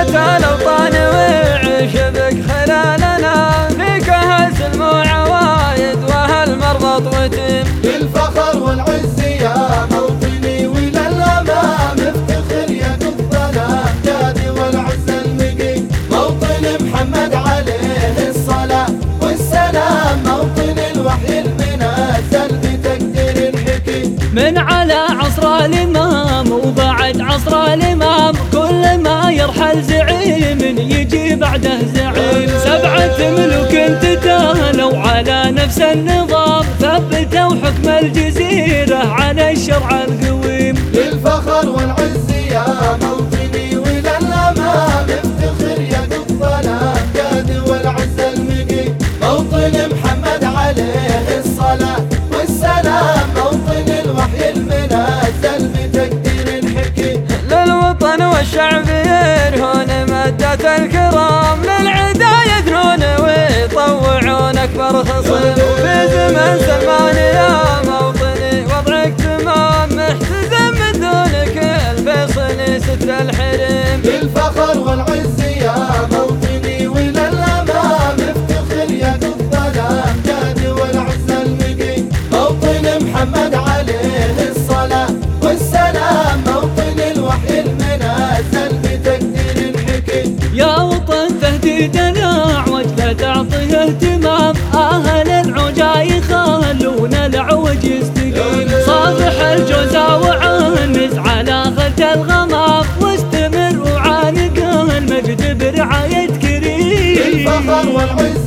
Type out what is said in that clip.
بهجة الأوطان ويعيش بك خلالنا، فيك هالسلم وعوايد وهالمرضى وتم. للفخر والعز يا موطني وللأمام افتخر يا الظلام، جادي والعز المقيم موطن محمد عليه الصلاة والسلام، موطن الوحي المنزل بتقدير الحكيم. من على عصر الإمام وبعد عصر الإمام، كل ما يرحل زعيم يجي بعده زعيم. 7 ملوك تتالوا على نفس النظام، ثبتوا حكم الجزيرة على الشرع القويم. للفخر والعز يا موطني وللأمام افتخر يا الظلام، جادي والعز المقيم موطن محمد عليه الصلاة والسلام، موطن الوحي المنزل بتقدير الحكيم. للوطن والشعب يرهون مادة الكرام، للعدا يثنون ويطوعون أكبر خصم. في زمن سلمان يا موطني وضعك تمام، محتزم من دونك الفيصل ستر الحرم. للفخر والعز يا موطني وللأمام افتخر يا الظلام، جادي والعز المقيم موطن محمد عليه الصلاة والسلام، موطن الوحي المنزل بتقدير الحكيم. يا وطن تهديدنا أعوج لا تعطيه اهتمام، أهل العجا يخلون العوج يستقيم. صافح الجوزة وعنز على خد الغمام، واستمر وعانق المجد برعاية كريم. للفخر والعز